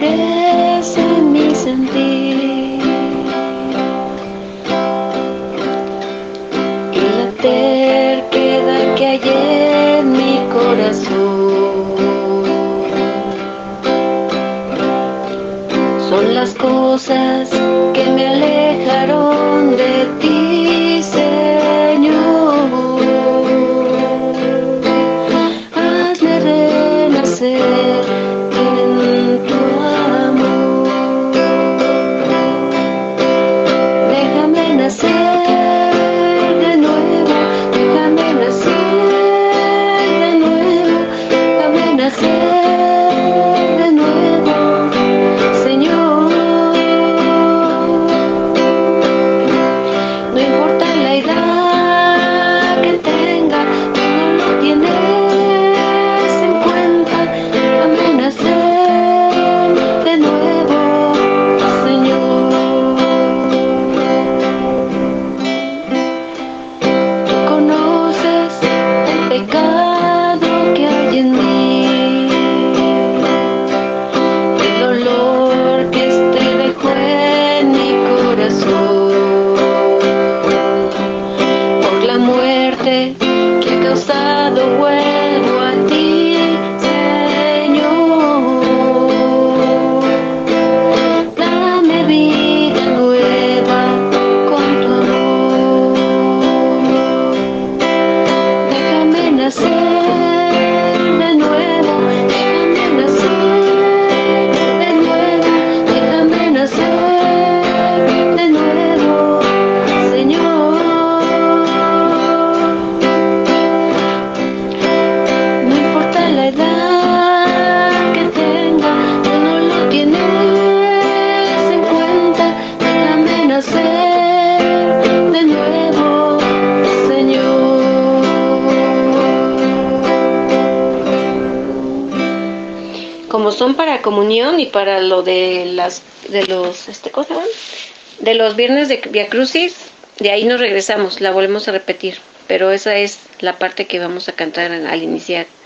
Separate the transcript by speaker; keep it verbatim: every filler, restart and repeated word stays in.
Speaker 1: endurece mi sentir y la terquedad que hay en mi corazón son las cosas que me alejaron de ti, Señor. Hazme renacer en tu amor. Déjame nacer de nuevo, déjame nacer de nuevo, déjame nacer de nuevo, Señor. No importa la edad que tenga, tú no lo tienes en cuenta. Déjame nacer de nuevo, Señor. Tú conoces el pecado que hay en mí, el dolor que este dejó en mi corazón, por la muerte que ha causado. Vuelvo a ti, Señor. Dame vida nueva con tu amor. Déjame nacer de nuevo, déjame nacer de nuevo, déjame nacer de nuevo, Señor. No importa la edad que tenga, tú no lo tienes en cuenta. Déjame nacer de nuevo, Señor. Como son para comunión y para lo de las de los este ¿cómo se llaman? De los viernes de Via Crucis, de ahí nos regresamos, la volvemos a repetir, pero esa es la parte que vamos a cantar al iniciar.